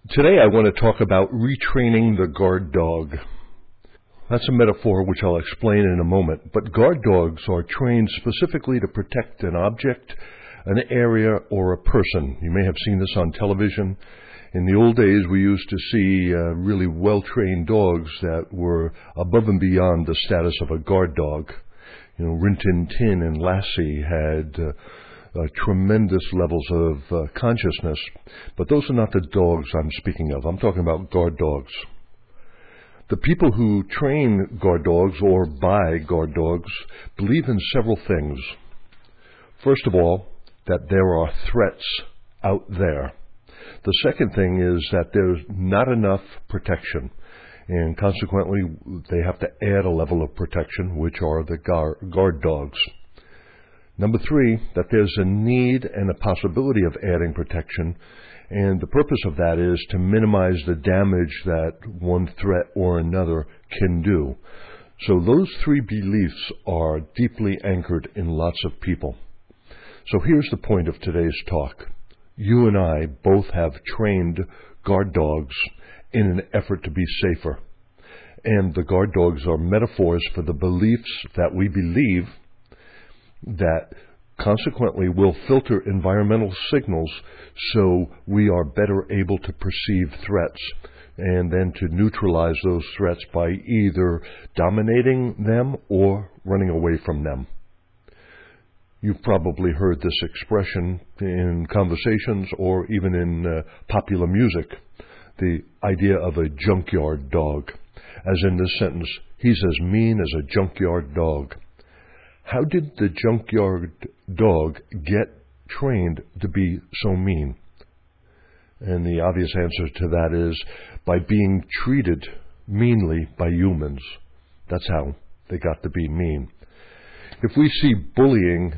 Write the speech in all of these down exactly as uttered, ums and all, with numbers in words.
Today I want to talk about retraining the guard dog. That's a metaphor which I'll explain in a moment, but guard dogs are trained specifically to protect an object, an area, or a person. You may have seen this on television. In the old days, we used to see uh, really well-trained dogs that were above and beyond the status of a guard dog. You know, Rin Tin Tin and Lassie had uh, Uh, tremendous levels of uh, consciousness, but those are not the dogs I'm speaking of. I'm talking about guard dogs. The people who train guard dogs or buy guard dogs believe in several things. First of all, that there are threats out there. The second thing is that there's not enough protection, and consequently they have to add a level of protection, which are the gar- guard dogs. Number three, that there's a need and a possibility of adding protection, and the purpose of that is to minimize the damage that one threat or another can do. So those three beliefs are deeply anchored in lots of people. So here's the point of today's talk. You and I both have trained guard dogs in an effort to be safer. And the guard dogs are metaphors for the beliefs that we believe that consequently will filter environmental signals so we are better able to perceive threats and then to neutralize those threats by either dominating them or running away from them. You've probably heard this expression in conversations or even in uh, popular music, the idea of a junkyard dog. As in this sentence, he's as mean as a junkyard dog. How did the junkyard dog get trained to be so mean? And the obvious answer to that is by being treated meanly by humans. That's how they got to be mean. If we see bullying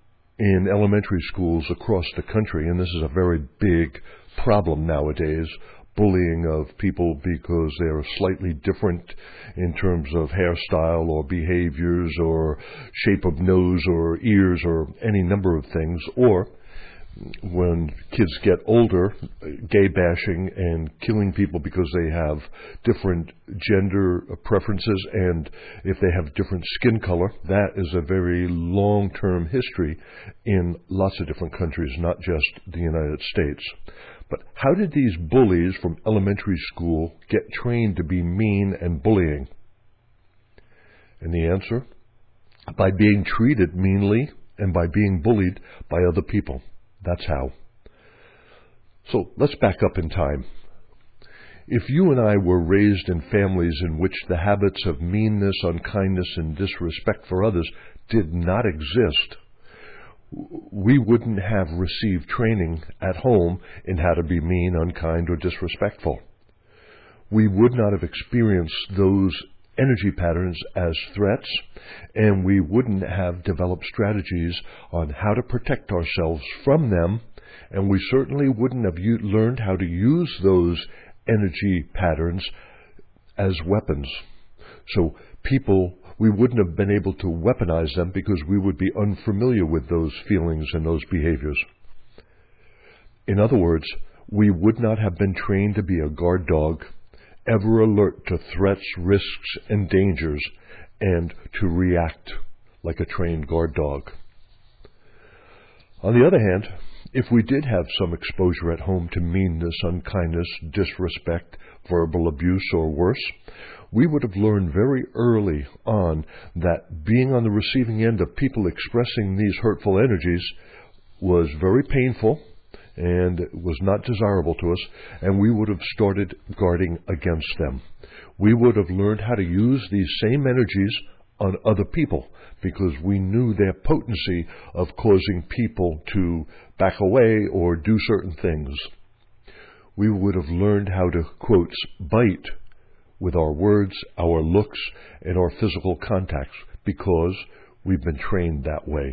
in elementary schools across the country, and this is a very big problem nowadays, bullying of people because they're slightly different in terms of hairstyle or behaviors or shape of nose or ears or any number of things, or when kids get older, gay bashing and killing people because they have different gender preferences and if they have different skin color. That is a very long-term history in lots of different countries, not just the United States. But how did these bullies from elementary school get trained to be mean and bullying? And the answer? By being treated meanly and by being bullied by other people. That's how. So let's back up in time. If you and I were raised in families in which the habits of meanness, unkindness, and disrespect for others did not exist, we wouldn't have received training at home in how to be mean, unkind, or disrespectful. We would not have experienced those energy patterns as threats, and we wouldn't have developed strategies on how to protect ourselves from them, and we certainly wouldn't have u- learned how to use those energy patterns as weapons. So people we wouldn't have been able to weaponize them because we would be unfamiliar with those feelings and those behaviors. In other words, we would not have been trained to be a guard dog, ever alert to threats, risks, and dangers, and to react like a trained guard dog. On the other hand, if we did have some exposure at home to meanness, unkindness, disrespect, verbal abuse, or worse, we would have learned very early on that being on the receiving end of people expressing these hurtful energies was very painful and was not desirable to us, and we would have started guarding against them. We would have learned how to use these same energies on other people because we knew their potency of causing people to back away or do certain things. We would have learned how to, quotes, bite with our words, our looks, and our physical contacts because we've been trained that way.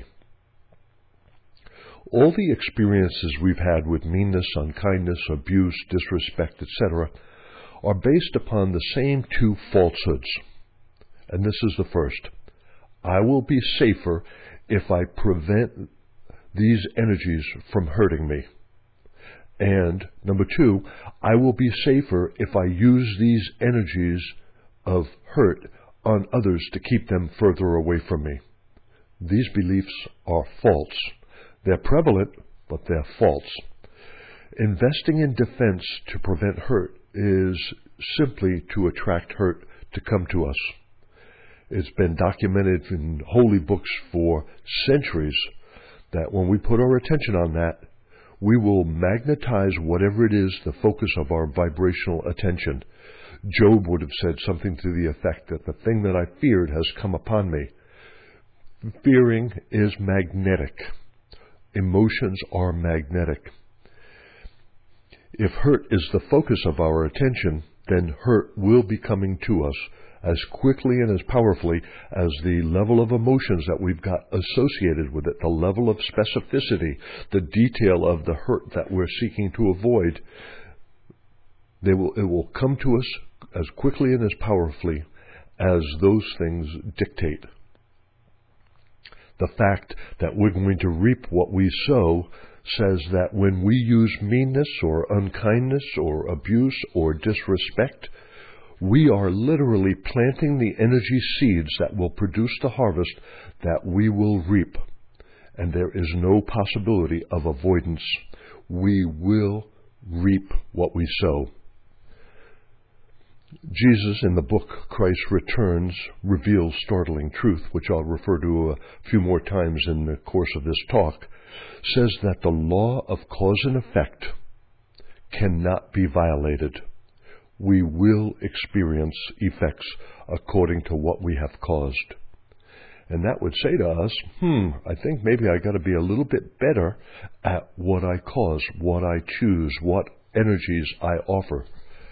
All the experiences we've had with meanness, unkindness, abuse, disrespect, et cetera are based upon the same two falsehoods. And this is the first. I will be safer if I prevent these energies from hurting me. And number two, I will be safer if I use these energies of hurt on others to keep them further away from me. These beliefs are false. They're prevalent, but they're false. Investing in defense to prevent hurt is simply to attract hurt to come to us. It's been documented in holy books for centuries that when we put our attention on that, we will magnetize whatever it is the focus of our vibrational attention. Job would have said something to the effect that the thing that I feared has come upon me. Fearing is magnetic. Emotions are magnetic. If hurt is the focus of our attention, then hurt will be coming to us as quickly and as powerfully as the level of emotions that we've got associated with it, the level of specificity, the detail of the hurt that we're seeking to avoid. They will, it will come to us as quickly and as powerfully as those things dictate. The fact that we're going to reap what we sow says that when we use meanness or unkindness or abuse or disrespect, we are literally planting the energy seeds that will produce the harvest that we will reap. And there is no possibility of avoidance. We will reap what we sow. Jesus, in the book Christ Returns, reveals startling truth, which I'll refer to a few more times in the course of this talk, says that the law of cause and effect cannot be violated. We will experience effects according to what we have caused. And that would say to us, hmm, I think maybe I got to be a little bit better at what I cause, what I choose, what energies I offer.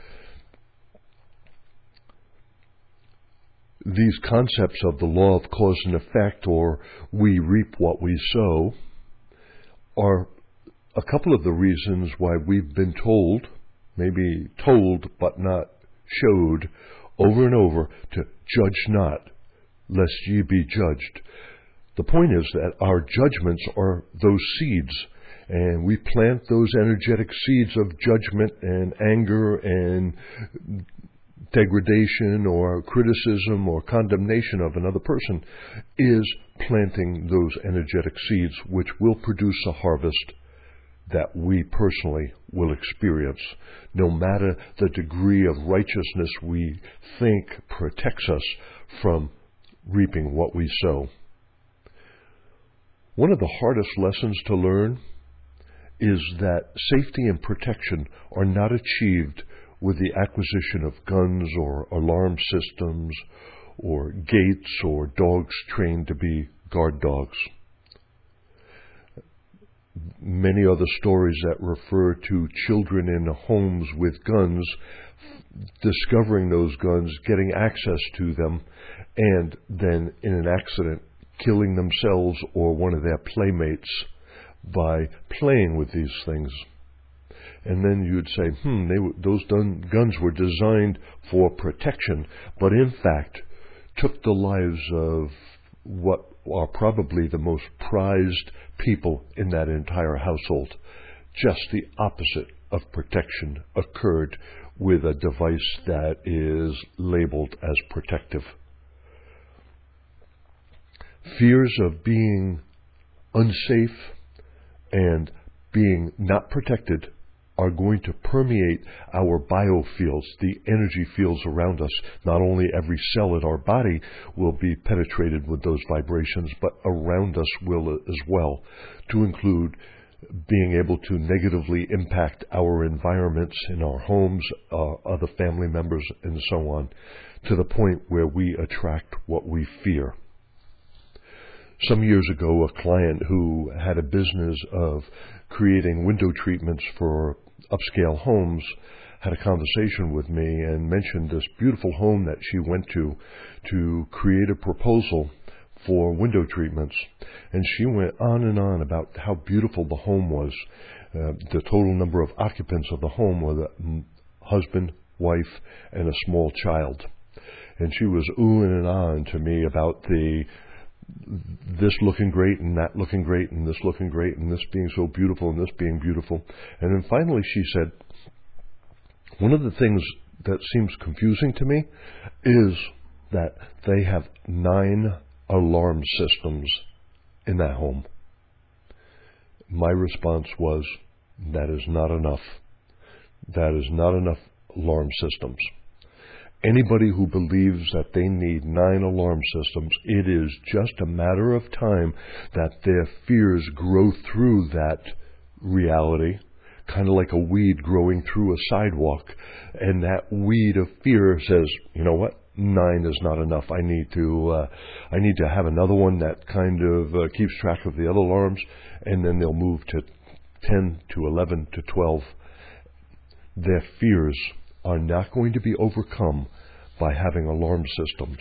These concepts of the law of cause and effect, or we reap what we sow, are a couple of the reasons why we've been told, maybe told but not showed, over and over to judge not, lest ye be judged. The point is that our judgments are those seeds, and we plant those energetic seeds of judgment and anger and degradation or criticism or condemnation of another person is planting those energetic seeds which will produce a harvest that we personally will experience, no matter the degree of righteousness we think protects us from reaping what we sow. One of the hardest lessons to learn is that safety and protection are not achieved with the acquisition of guns or alarm systems or gates or dogs trained to be guard dogs. Many are the stories that refer to children in homes with guns, discovering those guns, getting access to them, and then in an accident killing themselves or one of their playmates by playing with these things. And then you'd say, hmm, they, those dun, guns were designed for protection, but in fact took the lives of what are probably the most prized people in that entire household. Just the opposite of protection occurred with a device that is labeled as protective. Fears of being unsafe and being not protected are going to permeate our biofields, the energy fields around us. Not only every cell in our body will be penetrated with those vibrations, but around us will as well, to include being able to negatively impact our environments in our homes, uh, other family members, and so on, to the point where we attract what we fear. Some years ago, a client who had a business of creating window treatments for upscale homes had a conversation with me and mentioned this beautiful home that she went to to create a proposal for window treatments. And she went on and on about how beautiful the home was. Uh, the total number of occupants of the home were the husband, wife, and a small child. And she was oohing and ahhing to me about the this looking great and that looking great and this looking great and this being so beautiful and this being beautiful. And then finally she said, one of the things that seems confusing to me is that they have nine alarm systems in that home. My response was, that is not enough. That is not enough alarm systems. Anybody who believes that they need nine alarm systems, it is just a matter of time that their fears grow through that reality, kind of like a weed growing through a sidewalk, and that weed of fear says, you know what, nine is not enough. I need to, uh, I need to have another one that kind of uh, keeps track of the other alarms, and then they'll move to ten to eleven to twelve. Their fears are not going to be overcome by having alarm systems.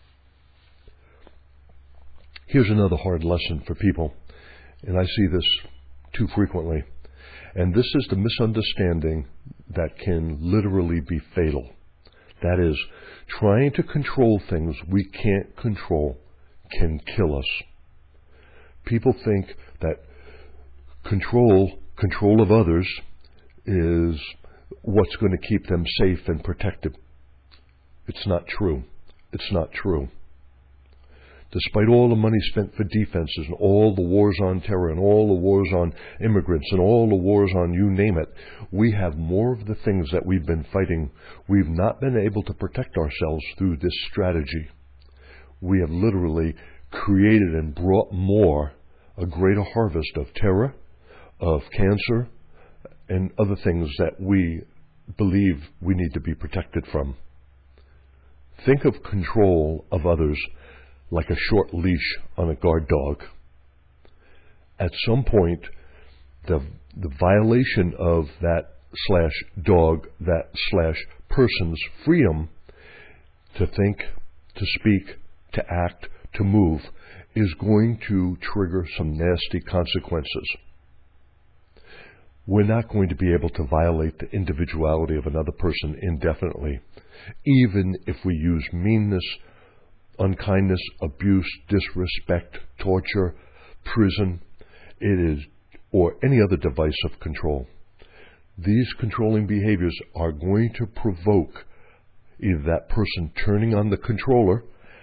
Here's another hard lesson for people, and I see this too frequently, and this is the misunderstanding that can literally be fatal. That is, trying to control things we can't control can kill us. People think that control, control of others is what's going to keep them safe and protected. It's not true. It's not true. Despite all the money spent for defenses and all the wars on terror and all the wars on immigrants and all the wars on you name it, we have more of the things that we've been fighting. We've not been able to protect ourselves through this strategy. We have literally created and brought more, a greater harvest of terror, of cancer, and other things that we believe we need to be protected from. Think of control of others like a short leash on a guard dog. At some point, the the violation of that slash dog, that slash person's freedom to think, to speak, to act, to move, is going to trigger some nasty consequences. We're not going to be able to violate the individuality of another person indefinitely, even if we use meanness, unkindness, abuse, disrespect, torture, prison, it is, or any other device of control. These controlling behaviors are going to provoke either that person turning on the controller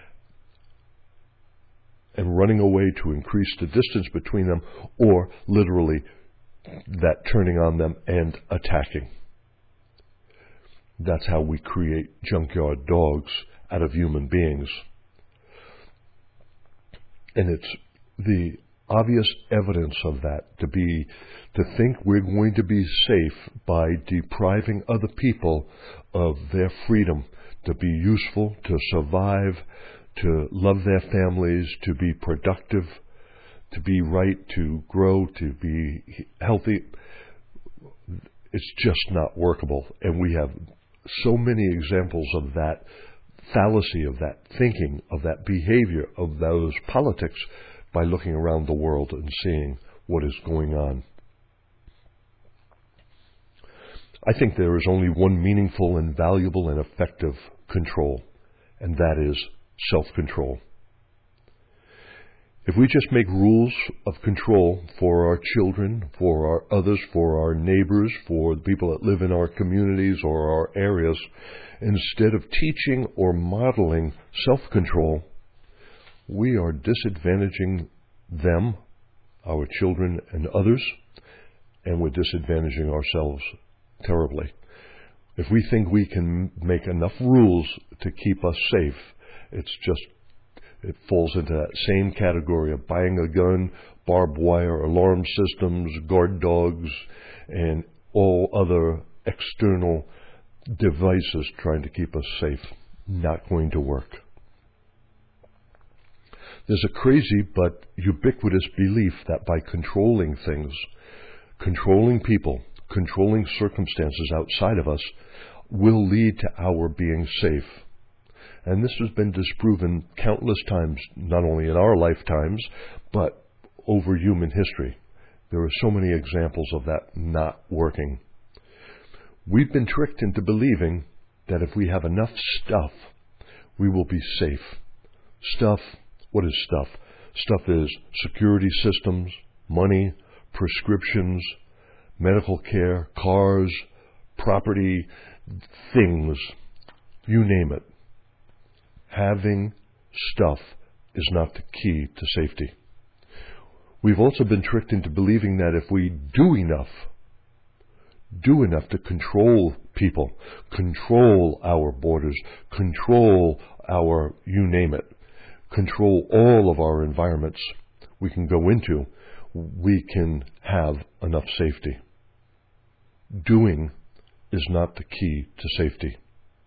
and running away to increase the distance between them, or literally that turning on them and attacking. That's how we create junkyard dogs out of human beings. And it's the obvious evidence of that to be, to think we're going to be safe by depriving other people of their freedom to be useful, to survive, to love their families, to be productive, to be right, to grow, to be healthy. It's just not workable. And we have so many examples of that fallacy, of that thinking, of that behavior, of those politics, by looking around the world and seeing what is going on. I think there is only one meaningful and valuable and effective control, and that is self-control. If we just make rules of control for our children, for our others, for our neighbors, for the people that live in our communities or our areas, instead of teaching or modeling self-control, we are disadvantaging them, our children and others, and we're disadvantaging ourselves terribly. If we think we can make enough rules to keep us safe, it's just It falls into that same category of buying a gun, barbed wire, alarm systems, guard dogs, and all other external devices trying to keep us safe. Not going to work. There's a crazy but ubiquitous belief that by controlling things, controlling people, controlling circumstances outside of us, will lead to our being safe. And this has been disproven countless times, not only in our lifetimes, but over human history. There are so many examples of that not working. We've been tricked into believing that if we have enough stuff, we will be safe. Stuff, what is stuff? Stuff is security systems, money, prescriptions, medical care, cars, property, things, you name it. Having stuff is not the key to safety. We've also been tricked into believing that if we do enough, do enough to control people, control our borders, control our, you name it, control all of our environments we can go into, we can have enough safety. Doing is not the key to safety.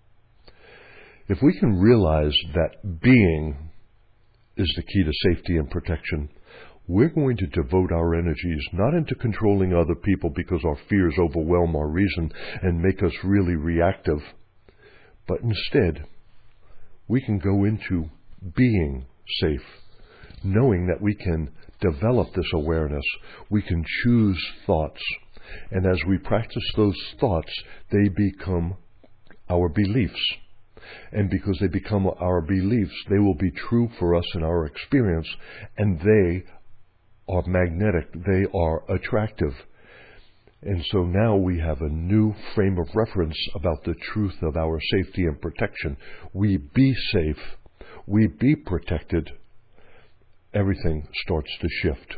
If we can realize that being is the key to safety and protection, we're going to devote our energies not into controlling other people because our fears overwhelm our reason and make us really reactive, but instead, we can go into being safe, knowing that we can develop this awareness, we can choose thoughts, and as we practice those thoughts, they become our beliefs. And because they become our beliefs, they will be true for us in our experience, and they are magnetic, they are attractive. And so now we have a new frame of reference about the truth of our safety and protection. We be safe, we be protected, everything starts to shift.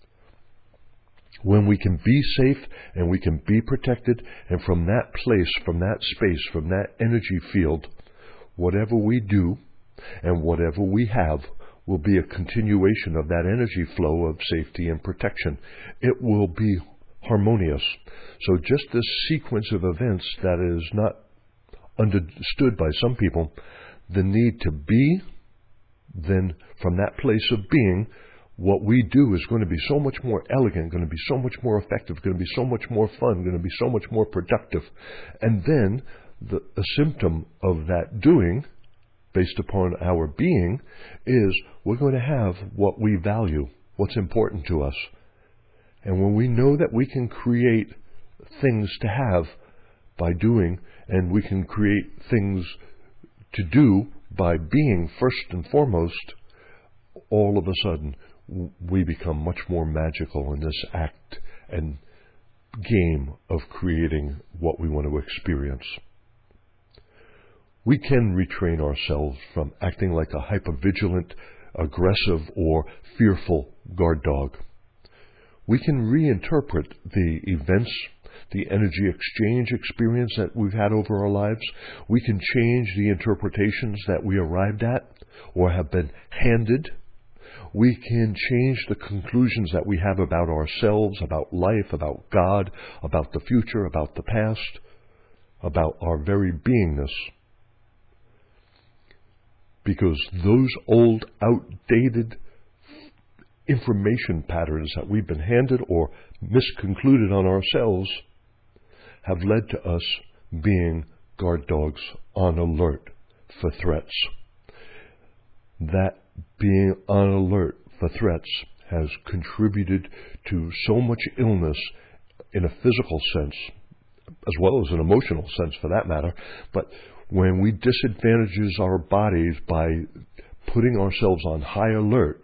When we can be safe and we can be protected, and from that place, from that space, from that energy field, whatever we do and whatever we have will be a continuation of that energy flow of safety and protection. It will be harmonious. So just this sequence of events that is not understood by some people, the need to be, then from that place of being, what we do is going to be so much more elegant, going to be so much more effective, going to be so much more fun, going to be so much more productive. And then the, a symptom of that doing, based upon our being, is we're going to have what we value, what's important to us. And when we know that we can create things to have by doing, and we can create things to do by being first and foremost, all of a sudden we become much more magical in this act and game of creating what we want to experience. We can retrain ourselves from acting like a hypervigilant, aggressive, or fearful guard dog. We can reinterpret the events, the energy exchange experience that we've had over our lives. We can change the interpretations that we arrived at or have been handed. We can change the conclusions that we have about ourselves, about life, about God, about the future, about the past, about our very beingness. Because those old, outdated information patterns that we've been handed or misconcluded on ourselves have led to us being guard dogs on alert for threats. That being on alert for threats has contributed to so much illness in a physical sense, as well as an emotional sense for that matter. But when we disadvantage our bodies by putting ourselves on high alert,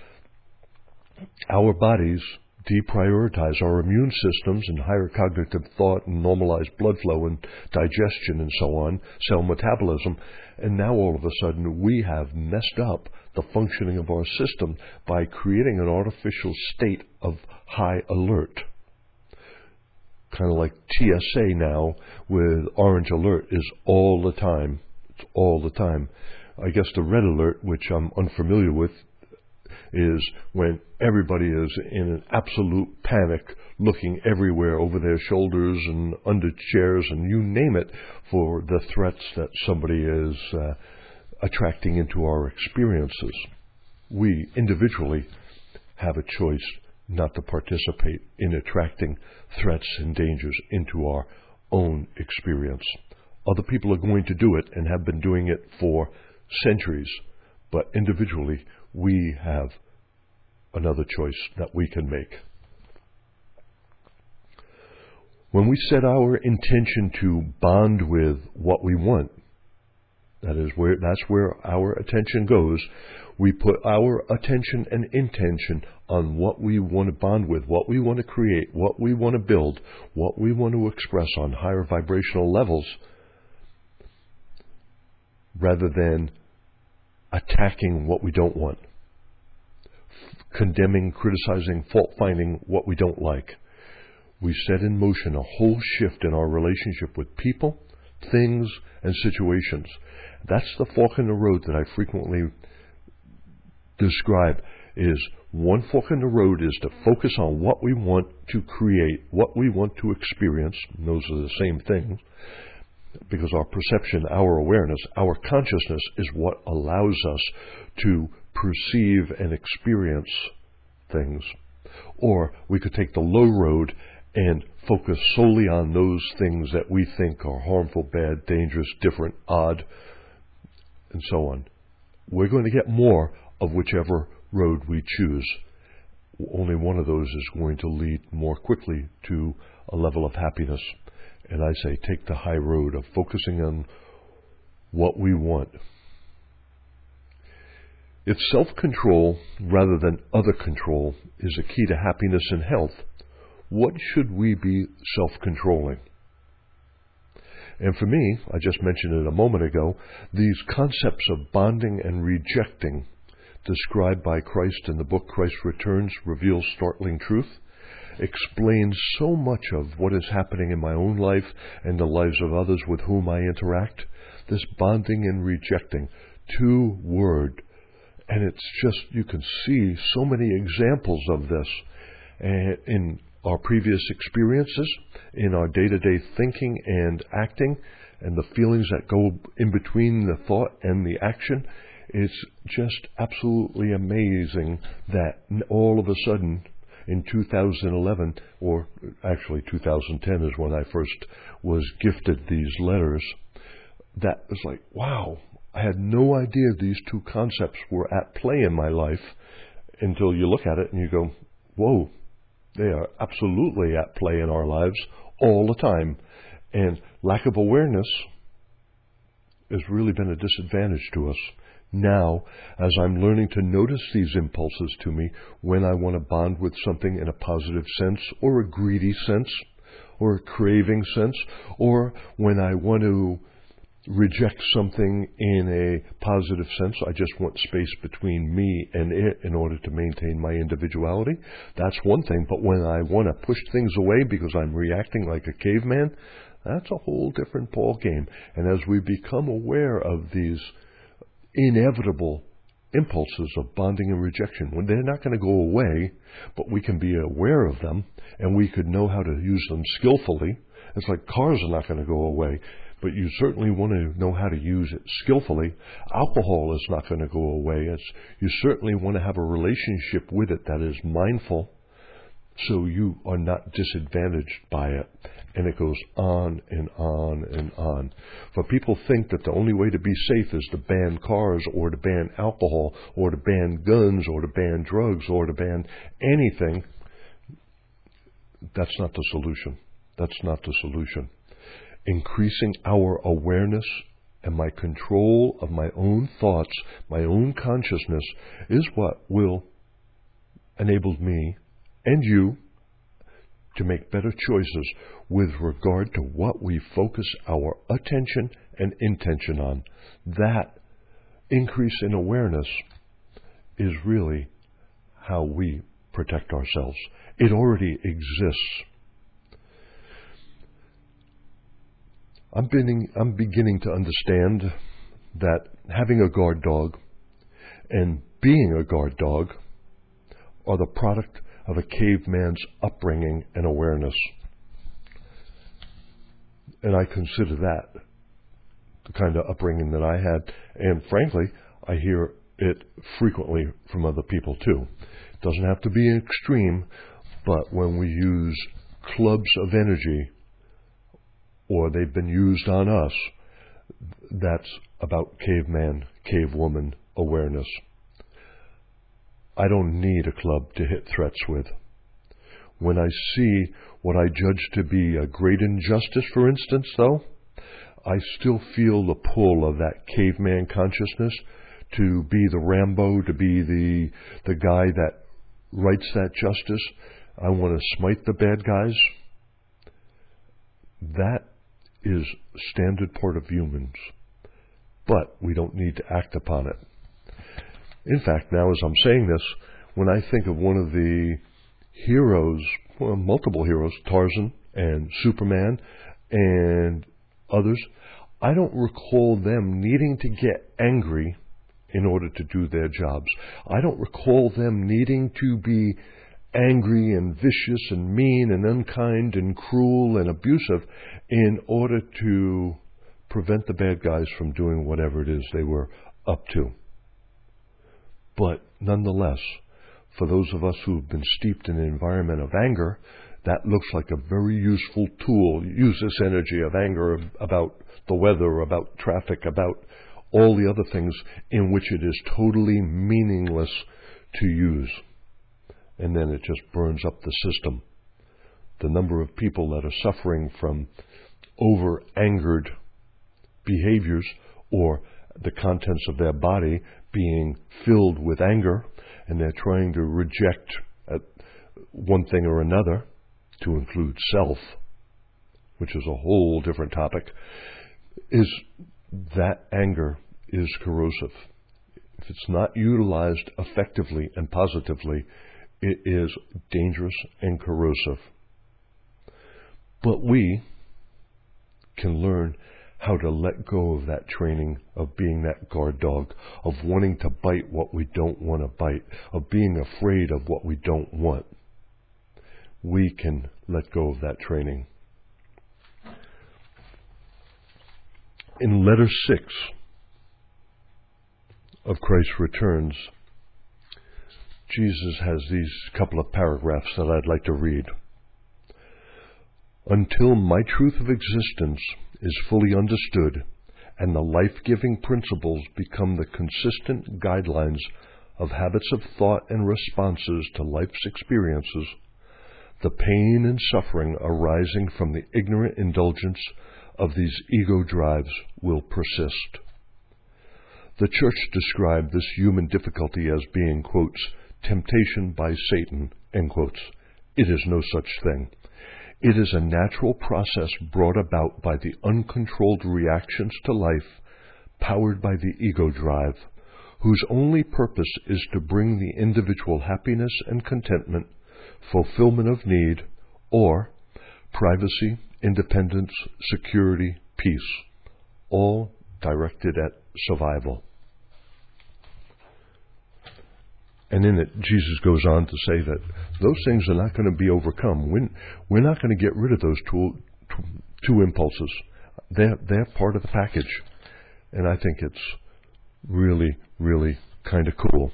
our bodies deprioritize our immune systems and higher cognitive thought and normalized blood flow and digestion and so on, cell metabolism, and now all of a sudden we have messed up the functioning of our system by creating an artificial state of high alert. Kind of like T S A now with orange alert is all the time. It's all the time. I guess the red alert, which I'm unfamiliar with, is when everybody is in an absolute panic, looking everywhere over their shoulders and under chairs and you name it for the threats that somebody is uh, attracting into our experiences. We individually have a choice not to participate in attracting threats and dangers into our own experience. Other people are going to do it and have been doing it for centuries, but individually we have another choice that we can make. When we set our intention to bond with what we want, That is where, that's where our attention goes. We put our attention and intention on what we want to bond with, what we want to create, what we want to build, what we want to express on higher vibrational levels, rather than attacking what we don't want, condemning, criticizing, fault-finding what we don't like. We set in motion a whole shift in our relationship with people, things, and situations. That's the fork in the road that I frequently describe. Is one fork in the road is to focus on what we want to create, what we want to experience. And those are the same things, because our perception, our awareness, our consciousness is what allows us to perceive and experience things. Or we could take the low road and focus solely on those things that we think are harmful, bad, dangerous, different, odd, and so on. We're going to get more of whichever road we choose. Only one of those is going to lead more quickly to a level of happiness. And I say take the high road of focusing on what we want. If self-control rather than other control is a key to happiness and health, what should we be self-controlling? And for me, I just mentioned it a moment ago, these concepts of bonding and rejecting described by Christ in the book Christ Returns Reveals Startling Truth explains so much of what is happening in my own life and the lives of others with whom I interact. This bonding and rejecting, two word, and it's just, you can see so many examples of this in our previous experiences, in our day-to-day thinking and acting, and the feelings that go in between the thought and the action. It's just absolutely amazing that all of a sudden in two thousand eleven, or actually two thousand ten is when I first was gifted these letters, that was like, wow, I had no idea these two concepts were at play in my life until you look at it and you go, whoa, they are absolutely at play in our lives all the time. And lack of awareness has really been a disadvantage to us. Now, as I'm learning to notice these impulses to me when I want to bond with something in a positive sense, or a greedy sense, or a craving sense, or when I want to reject something in a positive sense, I just want space between me and it in order to maintain my individuality. That's one thing. But when I want to push things away because I'm reacting like a caveman, that's a whole different ball game. And as we become aware of these inevitable impulses of bonding and rejection, when they're not going to go away, but we can be aware of them and we could know how to use them skillfully. It's like cars are not going to go away, but you certainly want to know how to use it skillfully. Alcohol is not going to go away. It's, you certainly want to have a relationship with it that is mindful, so you are not disadvantaged by it. And it goes on and on and on. For people think that the only way to be safe is to ban cars, or to ban alcohol, or to ban guns, or to ban drugs, or to ban anything. That's not the solution. That's not the solution. Increasing our awareness and my control of my own thoughts, my own consciousness, is what will enable me and you to make better choices with regard to what we focus our attention and intention on. That increase in awareness is really how we protect ourselves. It already exists. I'm beginning, I'm beginning to understand that having a guard dog and being a guard dog are the product of a caveman's upbringing and awareness. And I consider that the kind of upbringing that I had. And frankly, I hear it frequently from other people too. It doesn't have to be extreme, but when we use clubs of energy, or they've been used on us, that's about caveman, cavewoman awareness. I don't need a club to hit threats with. When I see what I judge to be a great injustice, for instance, though, I still feel the pull of that caveman consciousness to be the Rambo, to be the the guy that writes that justice. I want to smite the bad guys. That is standard part of humans. But we don't need to act upon it. In fact, now as I'm saying this, when I think of one of the heroes, well, multiple heroes, Tarzan and Superman and others, I don't recall them needing to get angry in order to do their jobs. I don't recall them needing to be angry and vicious and mean and unkind and cruel and abusive in order to prevent the bad guys from doing whatever it is they were up to. But nonetheless, for those of us who have been steeped in an environment of anger, that looks like a very useful tool. Use this energy of anger about the weather, about traffic, about all the other things in which it is totally meaningless to use. And then it just burns up the system. The number of people that are suffering from over-angered behaviors or the contents of their body being filled with anger, and they're trying to reject one thing or another, to include self, which is a whole different topic, is that anger is corrosive. If it's not utilized effectively and positively, it is dangerous and corrosive. But we can learn how to let go of that training of being that guard dog, of wanting to bite what we don't want to bite, of being afraid of what we don't want. We can let go of that training. In letter six of Christ's Returns, Jesus has these couple of paragraphs that I'd like to read. Until my truth of existence is fully understood and the life-giving principles become the consistent guidelines of habits of thought and responses to life's experiences, the pain and suffering arising from the ignorant indulgence of these ego drives will persist. The Church described this human difficulty as being, quotes, temptation by Satan, end quotes. It is no such thing. It is a natural process brought about by the uncontrolled reactions to life, powered by the ego drive, whose only purpose is to bring the individual happiness and contentment, fulfillment of need, or privacy, independence, security, peace, all directed at survival. And in it, Jesus goes on to say that those things are not going to be overcome. We're, we're not going to get rid of those two, two, two impulses. They're, they're part of the package. And I think it's really, really kind of cool.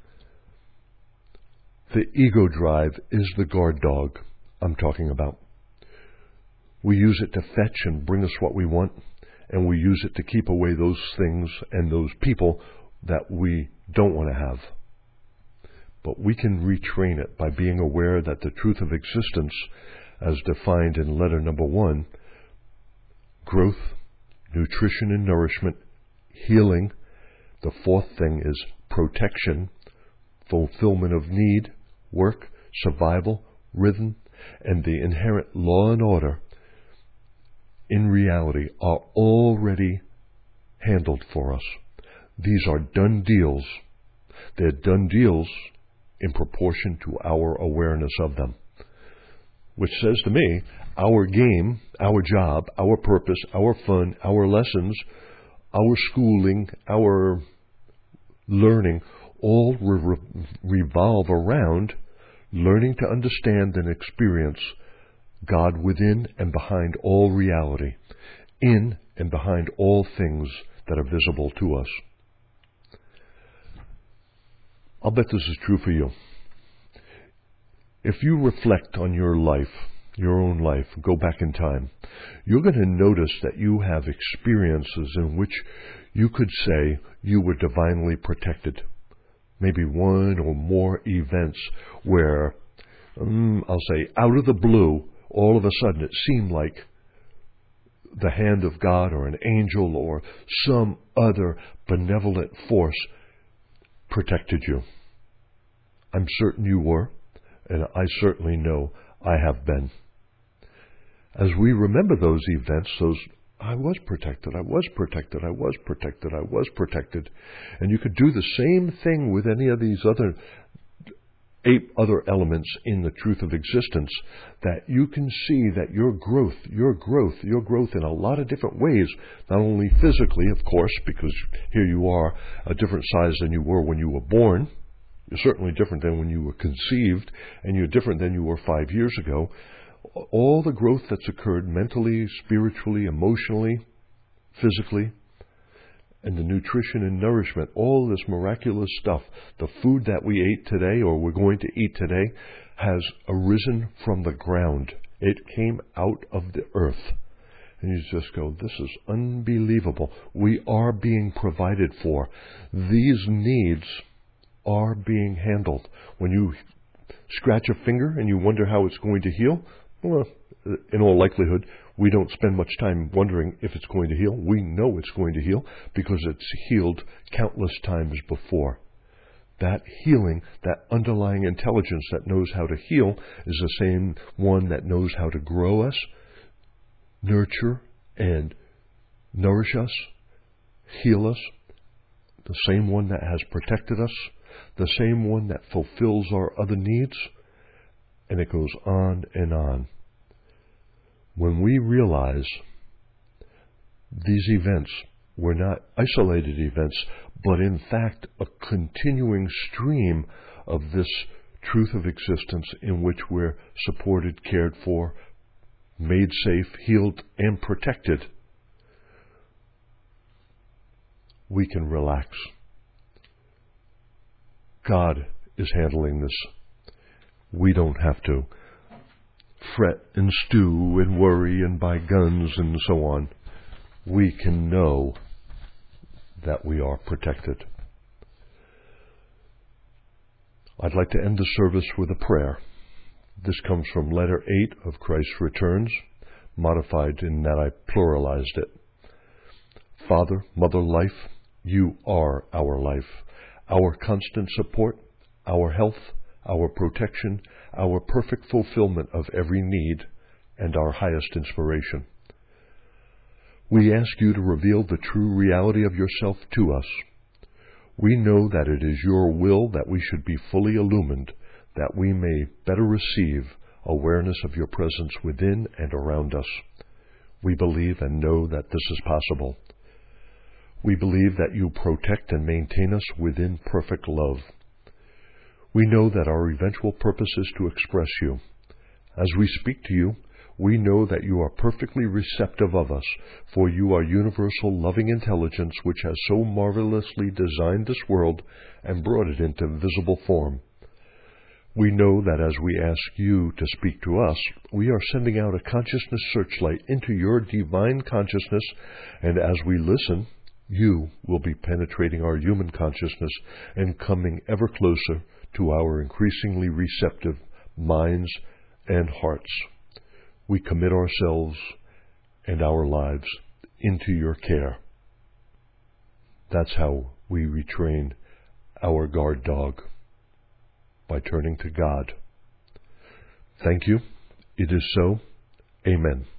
The ego drive is the guard dog I'm talking about. We use it to fetch and bring us what we want, and we use it to keep away those things and those people that we don't want to have. But we can retrain it by being aware that the truth of existence, as defined in letter number one, growth, nutrition and nourishment, healing, the fourth thing is protection, fulfillment of need, work, survival, rhythm, and the inherent law and order, in reality, are already handled for us. These are done deals. They're done deals in proportion to our awareness of them. Which says to me, our game, our job, our purpose, our fun, our lessons, our schooling, our learning, all re- revolve around learning to understand and experience God within and behind all reality, in and behind all things that are visible to us. I'll bet this is true for you. If you reflect on your life, your own life, go back in time, you're going to notice that you have experiences in which you could say you were divinely protected. Maybe one or more events where, um, I'll say, out of the blue, all of a sudden it seemed like the hand of God or an angel or some other benevolent force protected you. I'm certain you were, and I certainly know I have been. As we remember those events, those I was protected, I was protected, I was protected, I was protected. And you could do the same thing with any of these other eight other elements in the truth of existence, that you can see that your growth, your growth, your growth in a lot of different ways, not only physically, of course, because here you are a different size than you were when you were born. You're certainly different than when you were conceived, and you're different than you were five years ago. All the growth that's occurred mentally, spiritually, emotionally, physically, and the nutrition and nourishment, all this miraculous stuff, the food that we ate today or we're going to eat today, has arisen from the ground. It came out of the earth. And you just go, this is unbelievable. We are being provided for. These needs are being handled. When you scratch a finger and you wonder how it's going to heal, well, in all likelihood, we don't spend much time wondering if it's going to heal. We know it's going to heal because it's healed countless times before. That healing, that underlying intelligence that knows how to heal, is the same one that knows how to grow us, nurture and nourish us, heal us, the same one that has protected us, the same one that fulfills our other needs, and it goes on and on. When we realize these events were not isolated events, but in fact a continuing stream of this truth of existence in which we're supported, cared for, made safe, healed, and protected, we can relax. God is handling this. We don't have to fret and stew and worry and buy guns and so on. We can know that we are protected. I'd like to end the service with a prayer. This comes from letter eight of Christ's Returns, modified in that I pluralized it. Father, Mother Life, you are our life, our constant support, our health, our protection, our perfect fulfillment of every need, and our highest inspiration. We ask you to reveal the true reality of yourself to us. We know that it is your will that we should be fully illumined, that we may better receive awareness of your presence within and around us. We believe and know that this is possible. We believe that you protect and maintain us within perfect love. We know that our eventual purpose is to express you. As we speak to you, we know that you are perfectly receptive of us, for you are universal loving intelligence which has so marvelously designed this world and brought it into visible form. We know that as we ask you to speak to us, we are sending out a consciousness searchlight into your divine consciousness, and as we listen, you will be penetrating our human consciousness and coming ever closer to our increasingly receptive minds and hearts. We commit ourselves and our lives into your care. That's how we retrain our guard dog, by turning to God. Thank you. It is so. Amen.